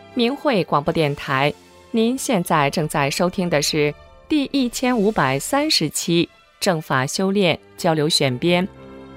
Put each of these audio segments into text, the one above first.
明慧广播电台。您现在正在收听的是第1530期正法修炼交流选编。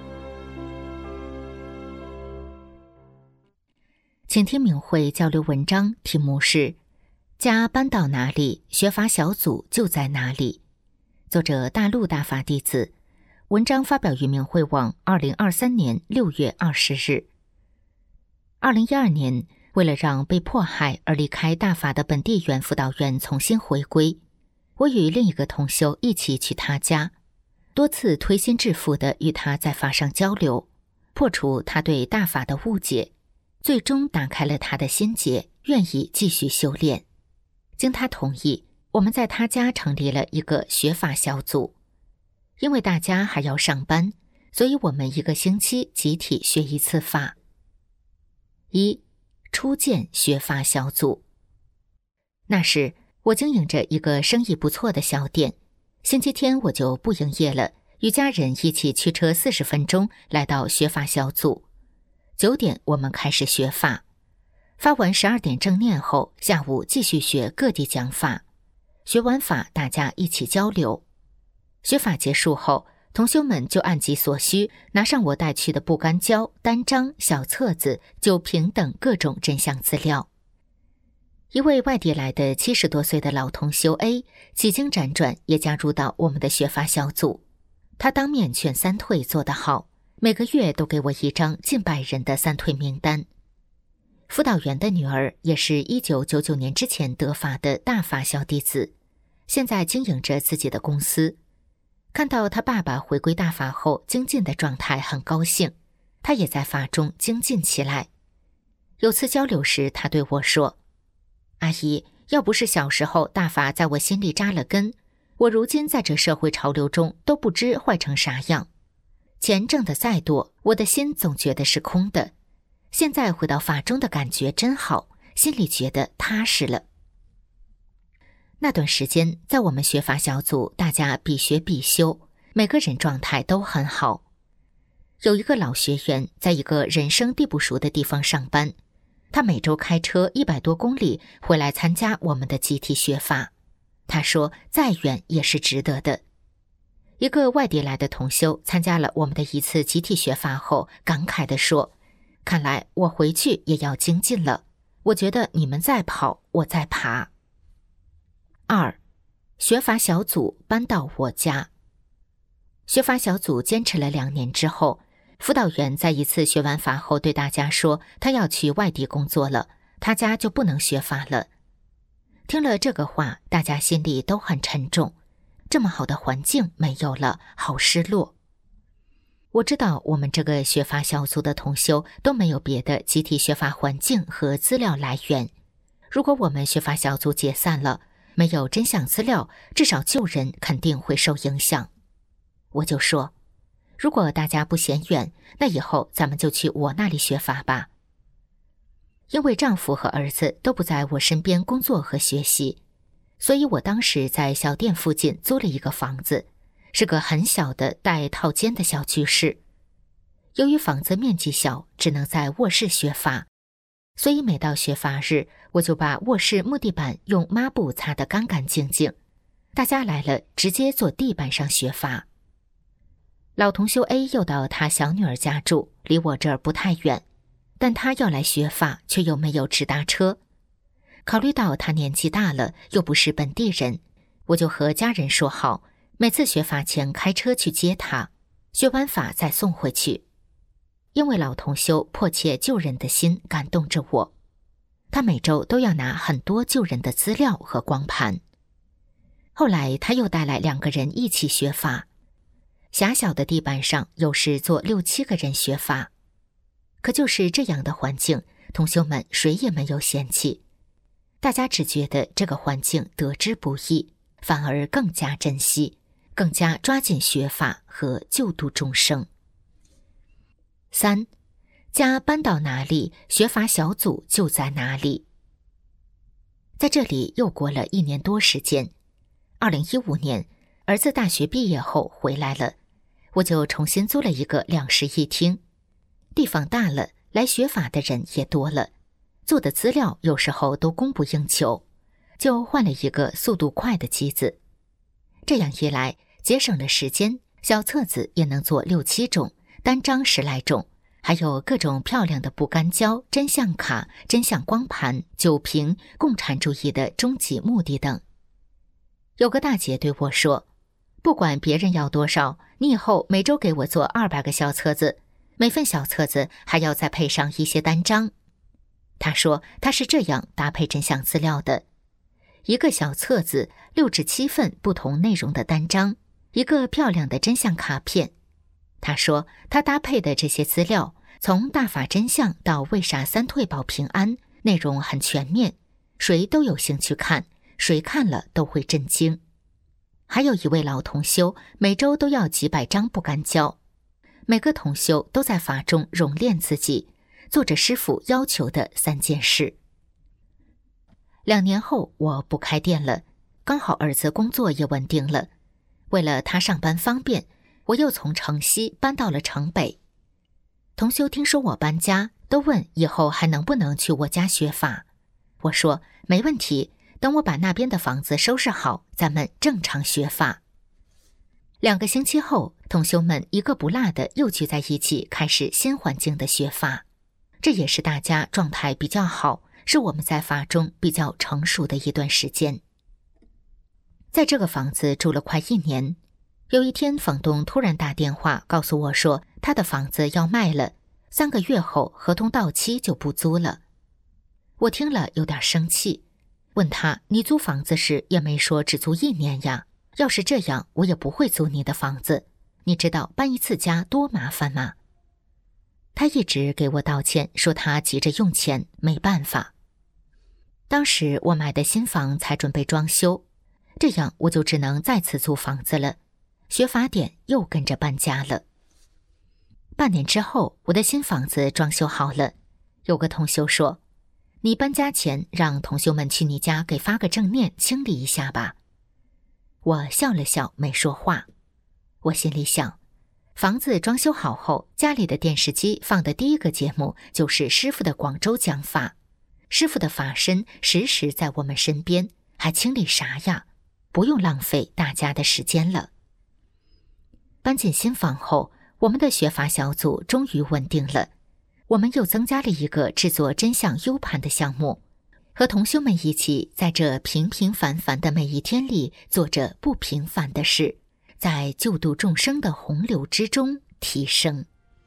请听明慧交流文章，题目是家搬到哪里，学法小组就在哪里。作者大陆大法弟子，文章发表于明慧网2023年6月20日。2012年，为了让被迫害而离开大法的本地原辅导员重新回归，我与另一个同修一起去他家，多次推心置腹地与他在法上交流，破除他对大法的误解，最终打开了他的心结，愿意继续修炼。经他同意，我们在他家成立了一个学法小组。因为大家还要上班，所以我们1个星期集体学1次法。1. 初见学法小组。那时我经营着一个生意不错的小店，星期天我就不营业了，与家人一起驱车40分钟来到学法小组。9点我们开始学法，发完12点正念后，下午继续学各地讲法，学完法大家一起交流。学法结束后，同修们就按其所需拿上我带去的不干胶、单张、小册子、酒瓶等各种真相资料。一位外地来的70多岁的老同修 A 几经辗转也加入到我们的学法小组。他当面劝三退做得好，每个月都给我一张近100人的三退名单。辅导员的女儿也是1999年之前得法的大法小弟子，现在经营着自己的公司。看到他爸爸回归大法后精进的状态，很高兴，他也在法中精进起来。有次交流时，他对我说：“阿姨，要不是小时候大法在我心里扎了根，我如今在这社会潮流中都不知坏成啥样。钱挣得再多，我的心总觉得是空的。现在回到法中的感觉真好，心里觉得踏实了。”那段时间，在我们学法小组，大家必学必修，每个人状态都很好。有一个老学员在一个人生地不熟的地方上班，他每周开车100多公里回来参加我们的集体学法。他说再远也是值得的。一个外地来的同修参加了我们的一次集体学法后，感慨地说：“看来我回去也要精进了，我觉得你们在跑，我在爬。”2. 学法小组搬到我家。学法小组坚持了2年之后，辅导员在一次学完法后对大家说，他要去外地工作了，他家就不能学法了。听了这个话，大家心里都很沉重，这么好的环境没有了，好失落。我知道我们这个学法小组的同修都没有别的集体学法环境和资料来源，如果我们学法小组解散了，没有真相资料，至少救人肯定会受影响。我就说，如果大家不嫌远，那以后咱们就去我那里学法吧。因为丈夫和儿子都不在我身边工作和学习，所以我当时在小店附近租了一个房子，是个很小的带套间的小居室。由于房子面积小，只能在卧室学法，所以每到学法日，我就把卧室木地板用抹布擦得干干净净。大家来了，直接坐地板上学法。老同修 A 又到他小女儿家住，离我这儿不太远，但他要来学法，却又没有直达车。考虑到他年纪大了，又不是本地人，我就和家人说好，每次学法前开车去接他，学完法再送回去。因为老同修迫切救人的心感动着我，他每周都要拿很多救人的资料和光盘。后来他又带来2个人一起学法，狭小的地板上有时坐6、7个人学法。可就是这样的环境，同修们谁也没有嫌弃，大家只觉得这个环境得之不易，反而更加珍惜，更加抓紧学法和救度众生。3. 家搬到哪里，学法小组就在哪里。在这里又过了1年多时间，2015年，儿子大学毕业后回来了，我就重新租了一个2室1厅，地方大了，来学法的人也多了， 做的资料有时候都供不应求，就换了一个速度快的机子。这样一来，节省了时间，小册子也能做6、7种，单张10来种，还有各种漂亮的不干胶、真相卡、真相光盘、酒瓶、共产主义的终极目的等。有个大姐对我说，不管别人要多少，你以后每周给我做200个小册子，每份小册子还要再配上一些单张。她说她是这样搭配真相资料的：一个小册子6至7份不同内容的单张，一个漂亮的真相卡片。她说她搭配的这些资料，从大法真相到为啥三退保平安，内容很全面，谁都有兴趣看，谁看了都会震惊。还有一位老同修，每周都要几百张不干胶。每个同修都在法中熔炼自己，做着师父要求的3件事。2年后，我不开店了，刚好儿子工作也稳定了。为了他上班方便，我又从城西搬到了城北。同修听说我搬家，都问以后还能不能去我家学法。我说没问题，等我把那边的房子收拾好，咱们正常学法。2个星期后，同修们一个不落的又聚在一起，开始新环境的学法。这也是大家状态比较好，是我们在法中比较成熟的一段时间。在这个房子住了快1年，有一天房东突然打电话告诉我说，他的房子要卖了，3个月后合同到期就不租了。我听了有点生气，问他，你租房子时也没说只租1年呀，要是这样我也不会租你的房子，你知道搬一次家多麻烦吗？他一直给我道歉，说他急着用钱，没办法。当时我买的新房才准备装修，这样我就只能再次租房子了，学法典又跟着搬家了。半年之后，我的新房子装修好了，有个同修说，你搬家前让同修们去你家给发个正念，清理一下吧。我笑了笑，没说话。我心里想，房子装修好后，家里的电视机放的第一个节目就是师父的广州讲法。师父的法身时时在我们身边，还清理啥呀？不用浪费大家的时间了。搬进新房后，我们的学法小组终于稳定了。我们又增加了一个制作真相 U 盘的项目，和同修们一起在这平平凡凡的每一天里做着不平凡的事，在救度众生的洪流之中提升。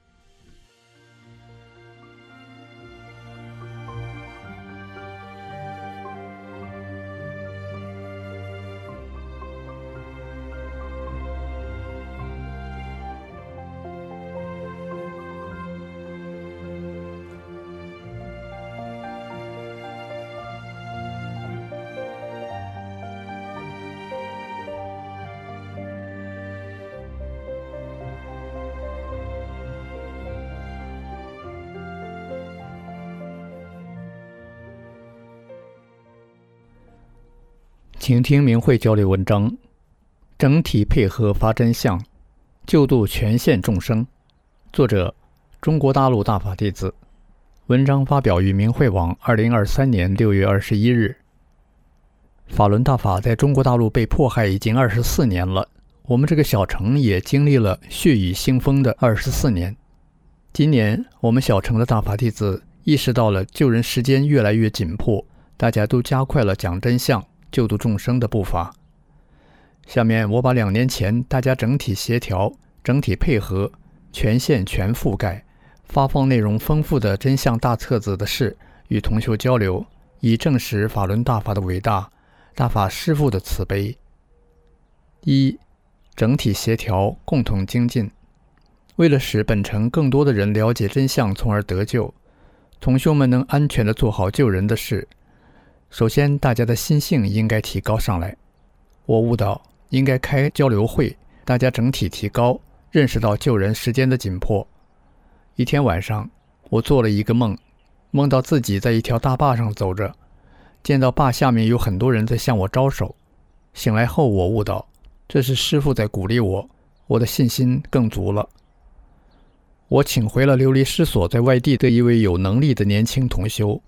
请听明慧交流文章，整体配合发真相，救度全线众生。作者：中国大陆大法弟子。文章发表于明慧网2023年6月21日。法轮大法在中国大陆被迫害已经24年了，我们这个小城也经历了血雨腥风的24年。今年我们小城的大法弟子意识到了救人时间越来越紧迫，大家都加快了讲真相救度众生的步伐。下面我把2年前大家整体协调、整体配合、全线全覆盖、发放内容丰富的真相大册子的事与同修交流，以证实法轮大法的伟大，大法师父的慈悲。1. 整体协调，共同精进。为了使本城更多的人了解真相，从而得救，同修们能安全地做好救人的事，首先大家的心性应该提高上来。我悟到应该开交流会，大家整体提高，认识到救人时间的紧迫。一天晚上，我做了一个梦，梦到自己在一条大坝上走着，见到坝下面有很多人在向我招手。醒来后我悟到，这是师父在鼓励我，我的信心更足了。我请回了流离失所在外地的一位有能力的年轻同修，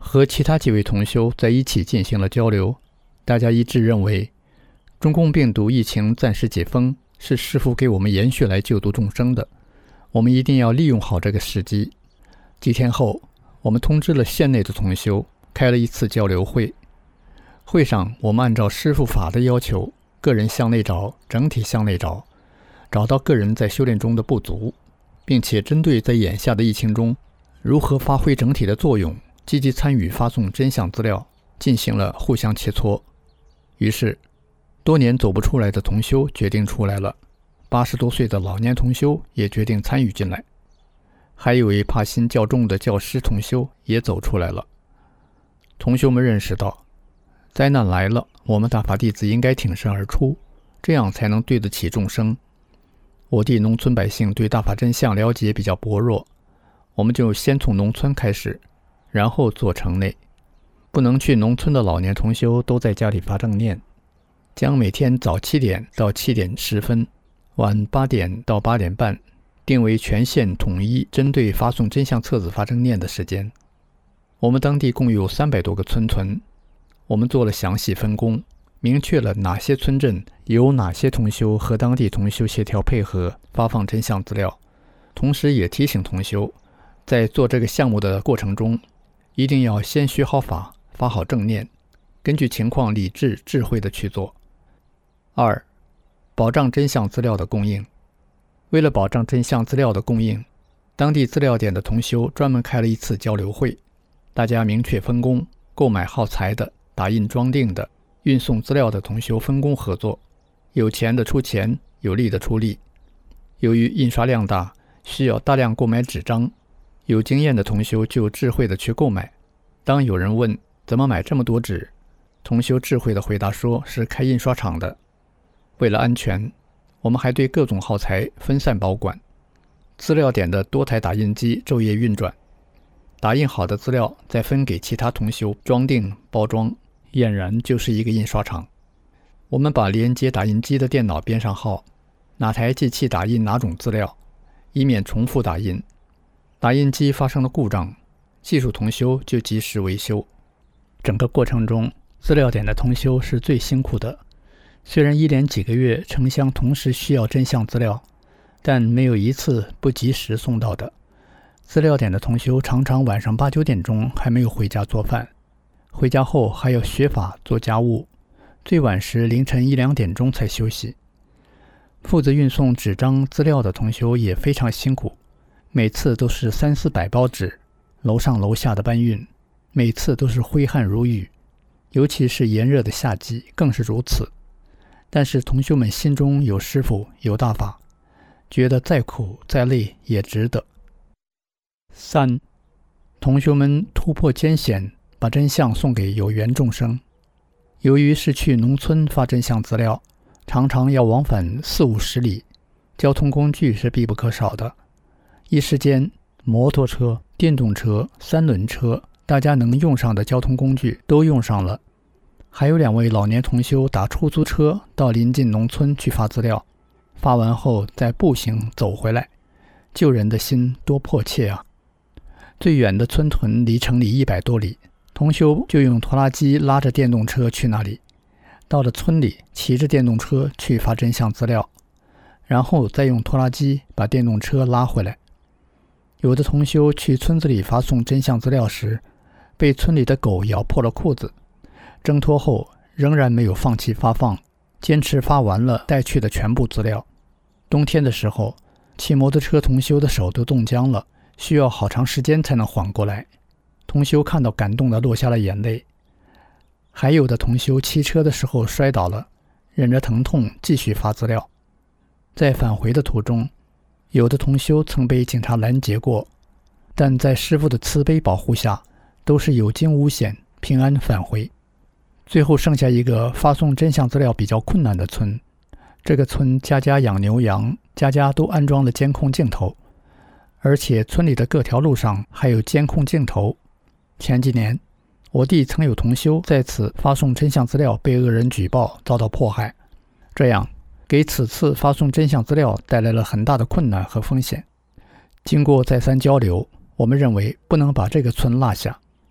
和其他几位同修在一起进行了交流，大家一致认为，中共病毒疫情暂时解封，是师父给我们延续来救度众生的，我们一定要利用好这个时机。几天后，我们通知了县内的同修，开了一次交流会。会上，我们按照师父法的要求，个人向内找，整体向内找，找到个人在修炼中的不足，并且针对在眼下的疫情中如何发挥整体的作用，积极参与发送真相资料，进行了互相切磋。于是多年走不出来的同修决定出来了，80多岁的老年同修也决定参与进来，还有一位怕心较重的教师同修也走出来了。同修们认识到，灾难来了，我们大法弟子应该挺身而出，这样才能对得起众生。我地农村百姓对大法真相了解比较薄弱，我们就先从农村开始，然后做城内。不能去农村的老年同修都在家里发正念，将每天早7点到7点10分，晚8点到8点半定为全县统一针对发送真相册子发正念的时间。我们当地共有300多个村屯，我们做了详细分工，明确了哪些村镇由哪些同修和当地同修协调配合发放真相资料，同时也提醒同修，在做这个项目的过程中，一定要先学好法，发好正念，根据情况理智智慧地去做。2. 保障真相资料的供应。为了保障真相资料的供应，当地资料点的同修专门开了一次交流会，大家明确分工，购买耗材的、打印装订的、运送资料的同修分工合作，有钱的出钱，有力的出力。由于印刷量大，需要大量购买纸张，有经验的同修就智慧地去购买。当有人问怎么买这么多纸，同修智慧地回答说是开印刷厂的。为了安全，我们还对各种耗材分散保管，资料点的多台打印机昼夜运转，打印好的资料再分给其他同修装订包装，俨然就是一个印刷厂。我们把连接打印机的电脑编上号，哪台机器打印哪种资料，以免重复打印。打印机发生了故障，技术同修就及时维修。整个过程中，资料点的同修是最辛苦的。虽然一连几个月城乡同时需要真相资料，但没有一次不及时送到的。资料点的同修常常晚上8、9点钟还没有回家做饭，回家后还要学法做家务，最晚时凌晨1、2点钟才休息。负责运送纸张资料的同修也非常辛苦，每次都是3、400包纸，楼上楼下的搬运，每次都是挥汗如雨，尤其是炎热的夏季更是如此。但是同修们心中有师父有大法，觉得再苦再累也值得。3. 同修们突破艰险，把真相送给有缘众生。由于是去农村发真相资料，常常要往返40、50里，交通工具是必不可少的。一时间，摩托车、电动车、3轮车，大家能用上的交通工具都用上了。还有2位老年同修打出租车到临近农村去发资料，发完后再步行走回来，救人的心多迫切啊！最远的村屯离城里100多里，同修就用拖拉机拉着电动车去那里，到了村里骑着电动车去发真相资料，然后再用拖拉机把电动车拉回来。有的同修去村子里发送真相资料时，被村里的狗咬破了裤子，挣脱后仍然没有放弃发放，坚持发完了带去的全部资料。冬天的时候，骑摩托车同修的手都冻僵了，需要好长时间才能缓过来。同修看到感动的落下了眼泪。还有的同修骑车的时候摔倒了，忍着疼痛继续发资料。在返回的途中，有的同修曾被警察拦截过，但在师父的慈悲保护下，都是有惊无险，平安返回。最后剩下一个发送真相资料比较困难的村，这个村家家养牛羊，家家都安装了监控镜头，而且村里的各条路上还有监控镜头。前几年，我弟曾有同修在此发送真相资料被恶人举报，遭到迫害，这样给此次发送真相资料带来了很大的困难和风险。经过再三交流，我们认为不能把这个村落下，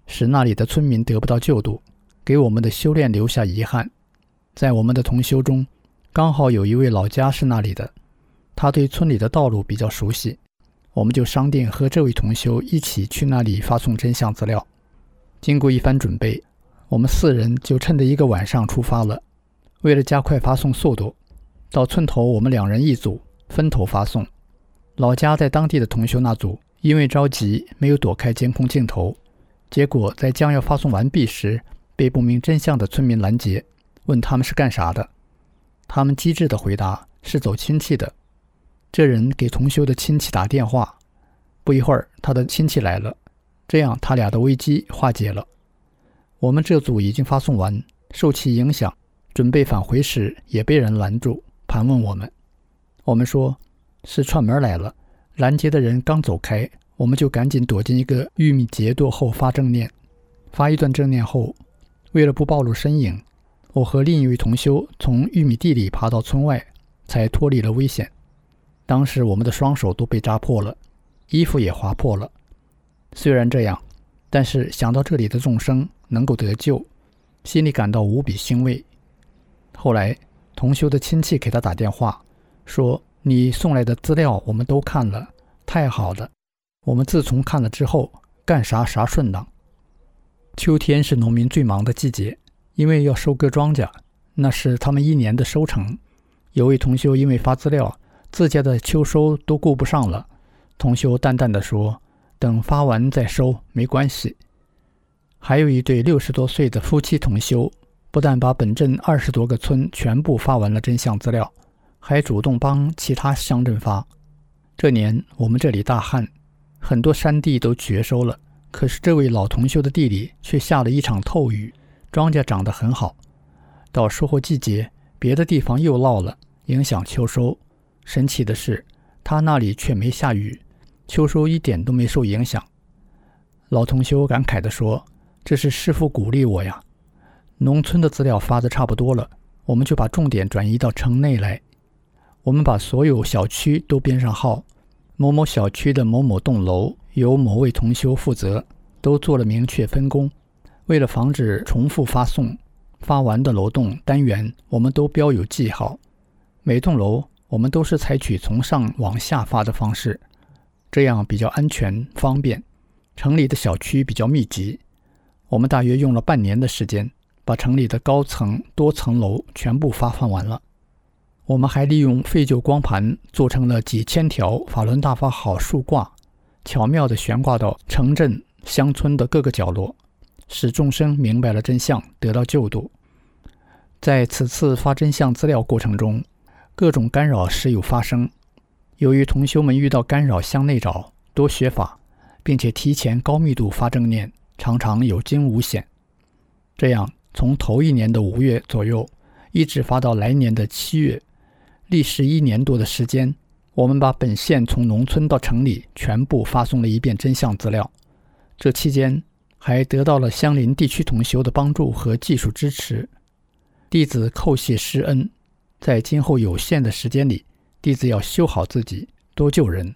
使那里的村民得不到救度，给我们的修炼留下遗憾。在我们的同修中，刚好有一位老家是那里的，他对村里的道路比较熟悉，我们就商定和这位同修一起去那里发送真相资料。经过一番准备，我们4人就趁着一个晚上出发了。为了加快发送速度，到村头我们2人一组，分头发送。老家在当地的同修那组因为着急没有躲开监控镜头，结果在将要发送完毕时被不明真相的村民拦截，问他们是干啥的。他们机智地回答是走亲戚的。这人给同修的亲戚打电话，不一会儿他的亲戚来了，这样他俩的危机化解了。我们这组已经发送完，受其影响，准备返回时也被人拦住，盘问我们。我们说是串门来了，拦截的人刚走开，我们就赶紧躲进一个玉米结垛后发正念。发一段正念后，为了不暴露身影，我和另一位同修从玉米地里爬到村外，才脱离了危险。当时我们的双手都被扎破了，衣服也划破了。虽然这样，但是想到这里的众生能够得救，心里感到无比欣慰。后来同修的亲戚给他打电话说，你送来的资料我们都看了，太好了，我们自从看了之后干啥啥顺当。秋天是农民最忙的季节，因为要收割庄稼，那是他们1年的收成。有位同修因为发资料，自家的秋收都顾不上了，同修淡淡地说，等发完再收，没关系。还有一对60多岁的夫妻同修，不但把本镇20多个村全部发完了真相资料，还主动帮其他乡镇发。这年我们这里大旱，很多山地都绝收了，可是这位老同修的地里却下了一场透雨，庄稼长得很好。到收获季节，别的地方又涝了，影响秋收。神奇的是，他那里却没下雨，秋收一点都没受影响。老同修感慨地说，这是师父鼓励我呀。农村的资料发得差不多了，我们就把重点转移到城内来。我们把所有小区都编上号，某某小区的某某栋楼由某位同修负责，都做了明确分工。为了防止重复发送，发完的楼栋单元我们都标有记号。每栋楼我们都是采取从上往下发的方式，这样比较安全方便。城里的小区比较密集，我们大约用了半年的时间，把城里的高层多层楼全部发放完了。我们还利用废旧光盘做成了几千条法轮大法好竖挂，巧妙地悬挂到城镇乡村的各个角落，使众生明白了真相，得到救度。在此次发真相资料过程中，各种干扰时有发生。由于同修们遇到干扰向内找，多学法，并且提前高密度发正念，常常有惊无险。这样从头1年的5月左右，一直发到来年的7月，历时1年多的时间，我们把本县从农村到城里全部发送了一遍真相资料。这期间还得到了相邻地区同修的帮助和技术支持。弟子叩谢师恩，在今后有限的时间里，弟子要修好自己，多救人。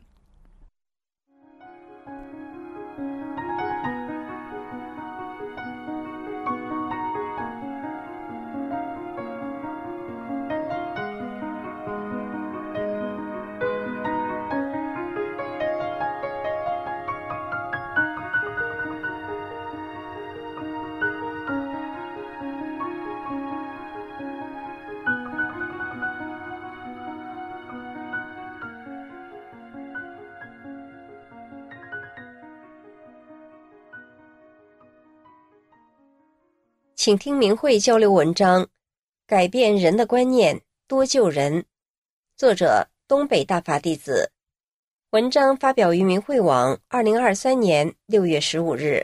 请听明慧交流文章，改变人的观念，多救人。作者东北大法弟子。文章发表于明慧网2023年6月15日。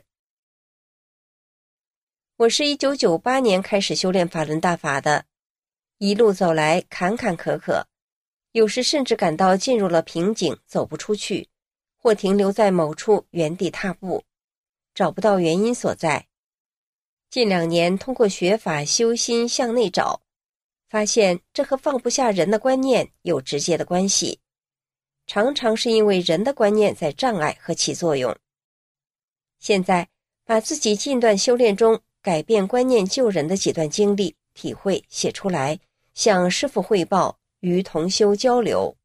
我是1998年开始修炼法轮大法的，一路走来坎坎坷坷，有时甚至感到进入了瓶颈，走不出去，或停留在某处原地踏步，找不到原因所在。近2年通过学法修心向内找，发现这和放不下人的观念有直接的关系，常常是因为人的观念在障碍和起作用。现在把自己近段修炼中改变观念救人的几段经历体会写出来，向师父汇报，与同修交流。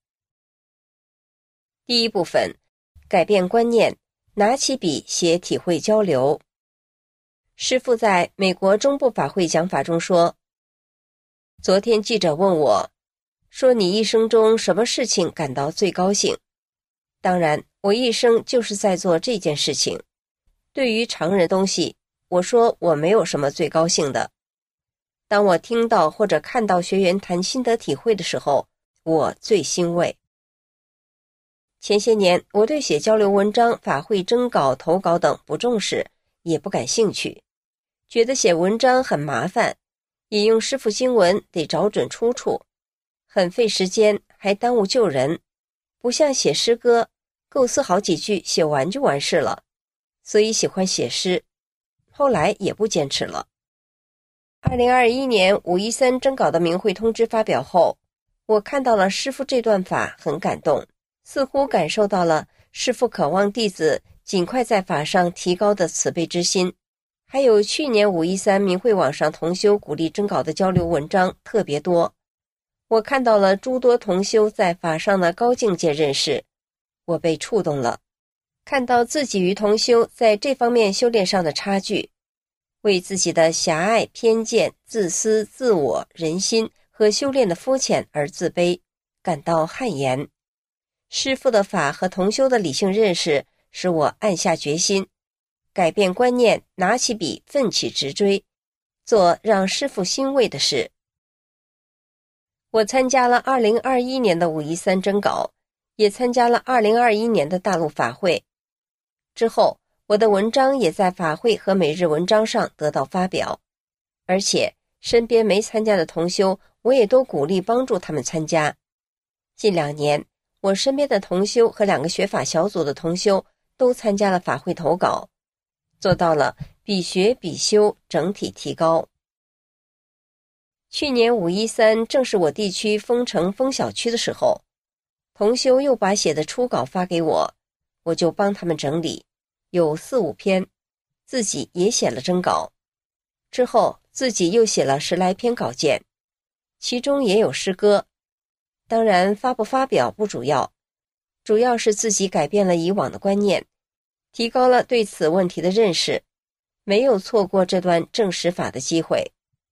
第一部分，改变观念，拿起笔写体会交流。师父在美国中部法会讲法中说，昨天记者问我，说你一生中什么事情感到最高兴？当然，我一生就是在做这件事情。对于常人东西，我说我没有什么最高兴的。当我听到或者看到学员谈心得体会的时候，我最欣慰。前些年，我对写交流文章、法会征稿、投稿等不重视，也不感兴趣，觉得写文章很麻烦，引用师父经文得找准出处，很费时间，还耽误救人，不像写诗歌，构思好几句写完就完事了，所以喜欢写诗，后来也不坚持了。2021年513征稿的明慧通知发表后，我看到了师父这段法，很感动，似乎感受到了师父渴望弟子尽快在法上提高的慈悲之心。还有去年513明慧网上同修鼓励征稿的交流文章特别多，我看到了诸多同修在法上的高境界认识，我被触动了，看到自己与同修在这方面修炼上的差距，为自己的狭隘、偏见、自私、自我、人心和修炼的肤浅而自卑，感到汗颜。师父的法和同修的理性认识使我暗下决心，改变观念，拿起笔奋起直追，做让师父欣慰的事。我参加了2021年的513征稿，也参加了2021年的大陆法会。之后，我的文章也在法会和每日文章上得到发表，而且身边没参加的同修，我也都鼓励帮助他们参加。近2年，我身边的同修和2个学法小组的同修都参加了法会投稿，做到了比学比修，整体提高。去年513正是我地区封城封小区的时候，同修又把写的初稿发给我，我就帮他们整理，有4、5篇，自己也写了征稿。之后自己又写了10来篇稿件，其中也有诗歌。当然发不发表不主要，主要是自己改变了以往的观念，提高了对此问题的认识，没有错过这段证实法的机会。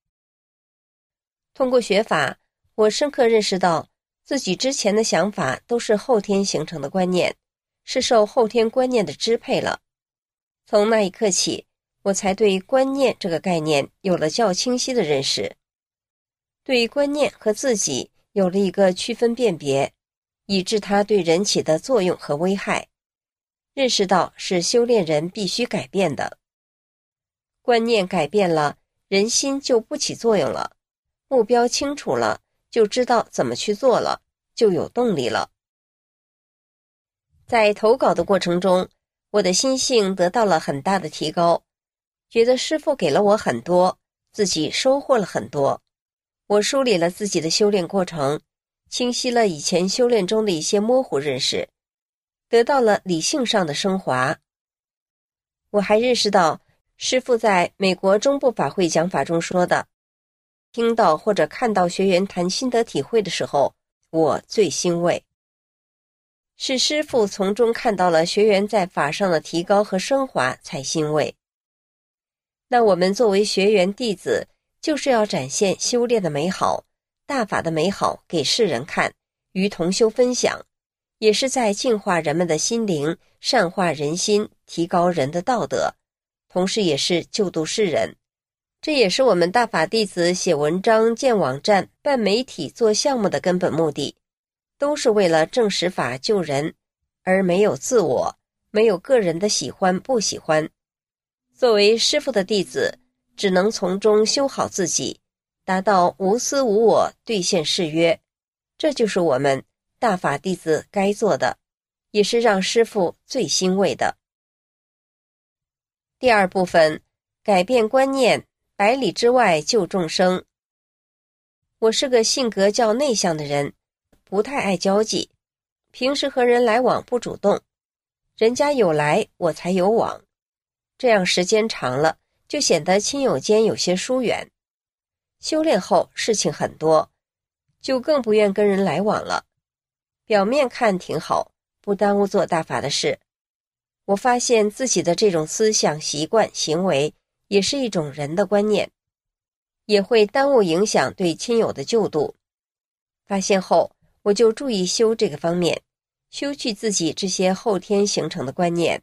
通过学法，我深刻认识到自己之前的想法都是后天形成的观念，是受后天观念的支配了。从那一刻起，我才对观念这个概念有了较清晰的认识，对观念和自己有了一个区分辨别，以致它对人起的作用和危害，认识到是修炼人必须改变的。观念改变了，人心就不起作用了，目标清楚了，就知道怎么去做了，就有动力了。在投稿的过程中，我的心性得到了很大的提高，觉得师父给了我很多，自己收获了很多。我梳理了自己的修炼过程，清晰了以前修炼中的一些模糊认识，得到了理性上的升华。我还认识到师父在美国中部法会讲法中说的，听到或者看到学员谈心得体会的时候，我最欣慰。是师父从中看到了学员在法上的提高和升华，才欣慰。那我们作为学员弟子，就是要展现修炼的美好，大法的美好给世人看，与同修分享，也是在净化人们的心灵，善化人心，提高人的道德，同时也是救度世人。这也是我们大法弟子写文章、建网站、办媒体、做项目的根本目的，都是为了证实法救人，而没有自我，没有个人的喜欢不喜欢。作为师父的弟子，只能从中修好自己，达到无私无我，兑现誓约。这就是我们大法弟子该做的，也是让师父最欣慰的。第二部分，改变观念，百里之外救众生。我是个性格较内向的人，不太爱交际，平时和人来往不主动，人家有来我才有往。 这样时间长了，就显得亲友间有些疏远。修炼后事情很多，就更不愿跟人来往了。表面看挺好，不耽误做大法的事。我发现自己的这种思想、习惯、行为，也是一种人的观念，也会耽误影响对亲友的救度。发现后，我就注意修这个方面，修去自己这些后天形成的观念。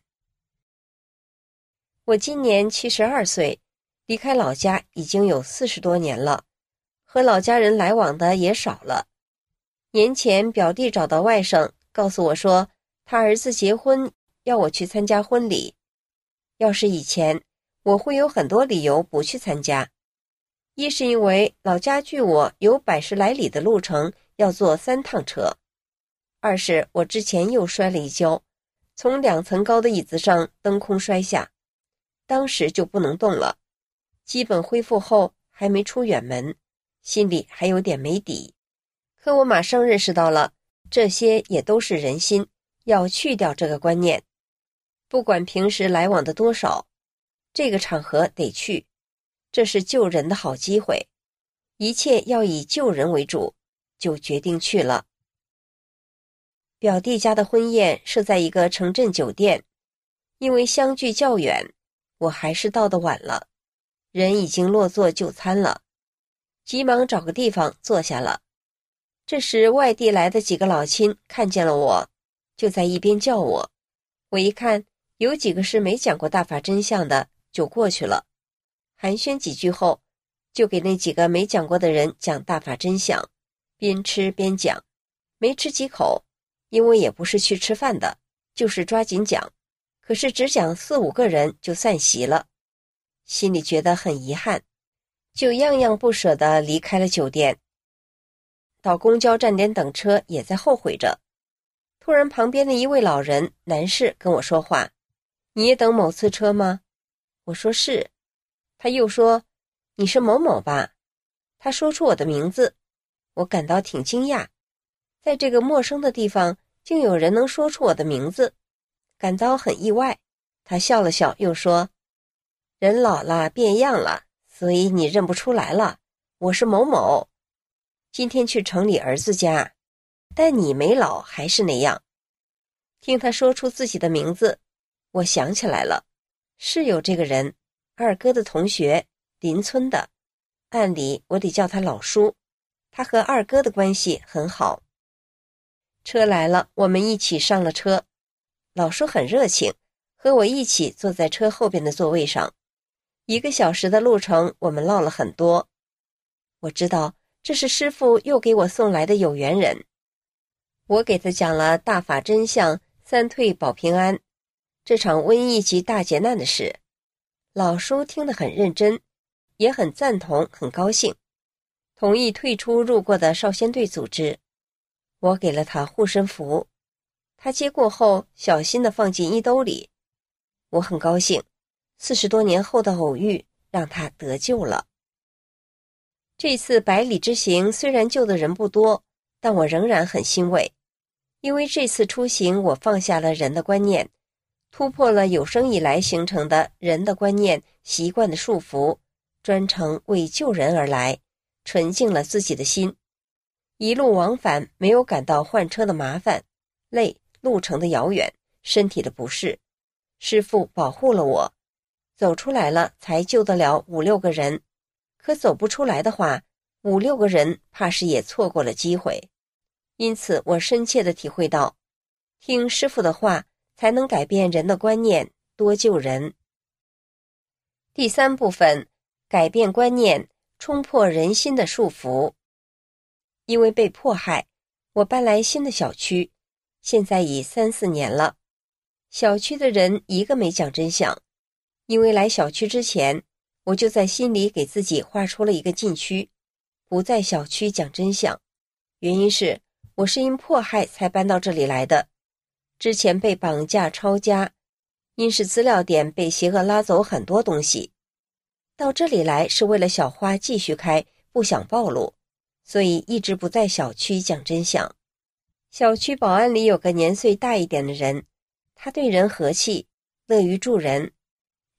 我今年72岁，离开老家已经有40多年了，和老家人来往的也少了。年前表弟找到外甥，告诉我说他儿子结婚，要我去参加婚礼。要是以前，我会有很多理由不去参加。一是因为老家距我有100来里的路程，要坐3趟车；二是我之前又摔了一跤，从2层高的椅子上蹬空摔下，当时就不能动了。基本恢复后还没出远门，心里还有点没底。可我马上认识到了，这些也都是人心，要去掉这个观念。不管平时来往的多少，这个场合得去，这是救人的好机会，一切要以救人为主，就决定去了。表弟家的婚宴设在一个城镇酒店，因为相距较远，我还是到得晚了，人已经落座就餐了，急忙找个地方坐下了。这时外地来的几个老亲看见了我，就在一边叫我。我一看，有几个是没讲过大法真相的，就过去了。寒暄几句后，就给那几个没讲过的人讲大法真相，边吃边讲。没吃几口，因为也不是去吃饭的，就是抓紧讲。可是只讲4、5个人就散席了，心里觉得很遗憾，就样样不舍地离开了酒店。到公交站点等车也在后悔着。突然旁边的一位老人男士跟我说话：“你也等某次车吗？”我说是。他又说：“你是某某吧？”他说出我的名字，我感到挺惊讶，在这个陌生的地方竟有人能说出我的名字，感到很意外。他笑了笑又说：“人老了变样了，所以你认不出来了，我是某某，今天去城里儿子家，但你没老，还是那样。”听他说出自己的名字，我想起来了，是有这个人，二哥的同学，邻村的，按理我得叫他老叔，他和二哥的关系很好。车来了，我们一起上了车，老叔很热情，和我一起坐在车后边的座位上。1个小时的路程，我们唠了很多。我知道这是师父又给我送来的有缘人。我给他讲了大法真相、3退保平安，这场瘟疫及大劫难的事。老叔听得很认真，也很赞同，很高兴，同意退出入过的少先队组织。我给了他护身符，他接过后小心地放进衣兜里。我很高兴，40多年后的偶遇让他得救了。这次100里之行虽然救的人不多，但我仍然很欣慰，因为这次出行我放下了人的观念，突破了有生以来形成的人的观念、习惯的束缚，专程为救人而来，纯净了自己的心。一路往返没有感到换车的麻烦、累、路程的遥远、身体的不适。师父保护了我，走出来了才救得了5、6个人，可走不出来的话，5、6个人怕是也错过了机会。因此我深切地体会到，听师父的话才能改变人的观念，多救人。第3部分，改变观念，冲破人心的束缚。因为被迫害，我搬来新的小区，现在已3、4年了。小区的人一个没讲真相，因为来小区之前，我就在心里给自己画出了一个禁区，不在小区讲真相。原因是我是因迫害才搬到这里来的，之前被绑架抄家，因是资料点被邪恶拉走很多东西。到这里来是为了小花继续开，不想暴露，所以一直不在小区讲真相。小区保安里有个年岁大一点的人，他对人和气，乐于助人。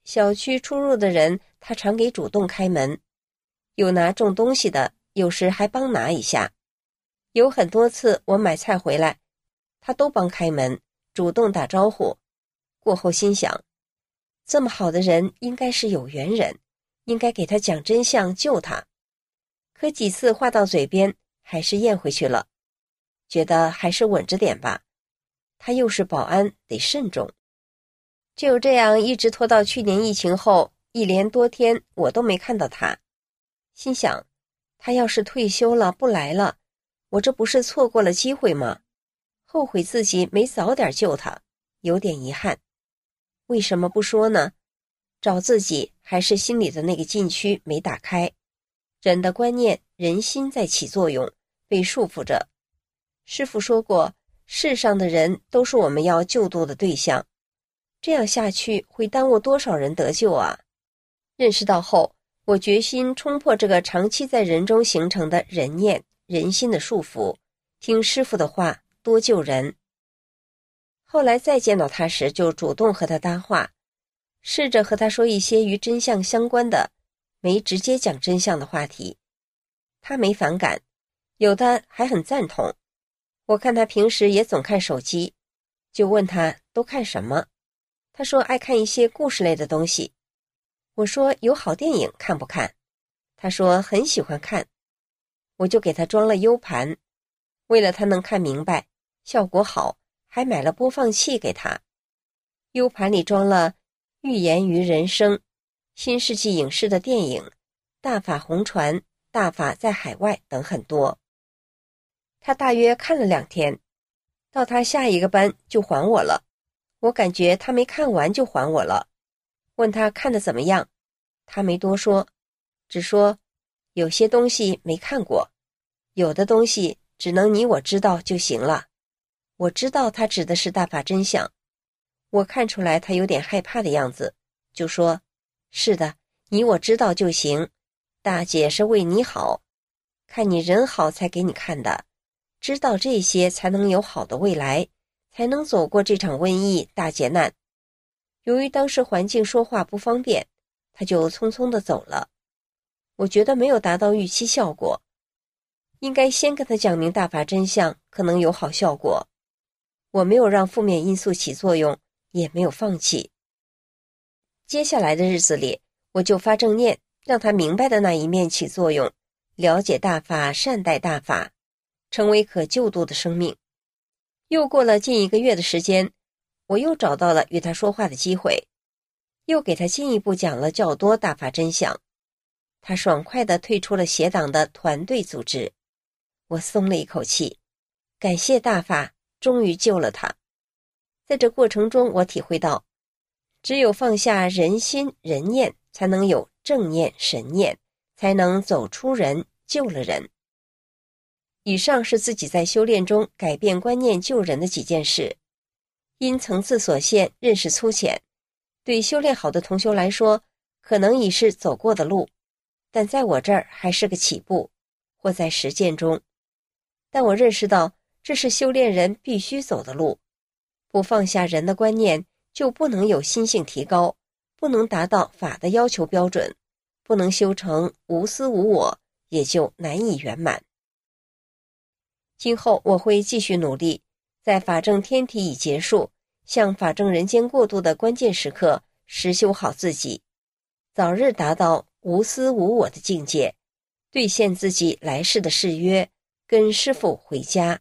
小区出入的人他常给主动开门，有拿重东西的，有时还帮拿一下。有很多次我买菜回来，他都帮开门，主动打招呼。过后心想，这么好的人应该是有缘人，应该给他讲真相救他。可几次话到嘴边还是咽回去了，觉得还是稳着点吧，他又是保安，得慎重。就这样一直拖到去年疫情后，1连多天我都没看到他。心想，他要是退休了不来了，我这不是错过了机会吗？后悔自己没早点救他，有点遗憾。为什么不说呢？找自己还是心里的那个禁区没打开。人的观念、人心在起作用，被束缚着。师父说过，世上的人都是我们要救度的对象，这样下去会耽误多少人得救啊！认识到后，我决心冲破这个长期在人中形成的人念、人心的束缚，听师父的话，多救人。后来再见到他时，就主动和他搭话，试着和他说一些与真相相关的，没直接讲真相的话题。他没反感，有的还很赞同。我看他平时也总看手机，就问他都看什么。他说爱看一些故事类的东西。我说有好电影看不看？他说很喜欢看。我就给他装了 U 盘，为了他能看明白，效果好，还买了播放器给他。U 盘里装了《寓言于人生》、新世纪影视的电影、大法红船、大法在海外等很多。他大约看了2天，到他下一个班就还我了。我感觉他没看完就还我了，问他看得怎么样，他没多说，只说有些东西没看过，有的东西只能你我知道就行了。我知道他指的是大法真相，我看出来他有点害怕的样子，就说是的，你我知道就行，大姐是为你好，看你人好才给你看的，知道这些才能有好的未来，才能走过这场瘟疫大劫难。由于当时环境说话不方便，他就匆匆地走了。我觉得没有达到预期效果，应该先跟他讲明大法真相，可能有好效果。我没有让负面因素起作用，也没有放弃。接下来的日子里，我就发正念，让他明白的那一面起作用，了解大法，善待大法，成为可救度的生命。又过了近1个月的时间，我又找到了与他说话的机会，又给他进一步讲了较多大法真相。他爽快地退出了邪党的团队组织，我松了一口气，感谢大法，终于救了他。在这过程中，我体会到，只有放下人心人念，才能有正念神念，才能走出人，救了人。以上是自己在修炼中改变观念救人的几件事，因层次所限，认识粗浅，对修炼好的同修来说，可能已是走过的路，但在我这儿还是个起步，或在实践中。但我认识到，这是修炼人必须走的路，不放下人的观念，就不能有心性提高，不能达到法的要求标准，不能修成无私无我，也就难以圆满。今后我会继续努力，在法正天体已结束，向法正人间过渡的关键时刻，实修好自己，早日达到无私无我的境界，兑现自己来世的誓约，跟师父回家。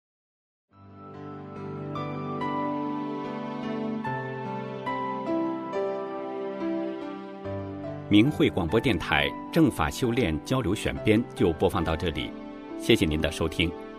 明慧广播电台正法修炼交流选编就播放到这里，谢谢您的收听。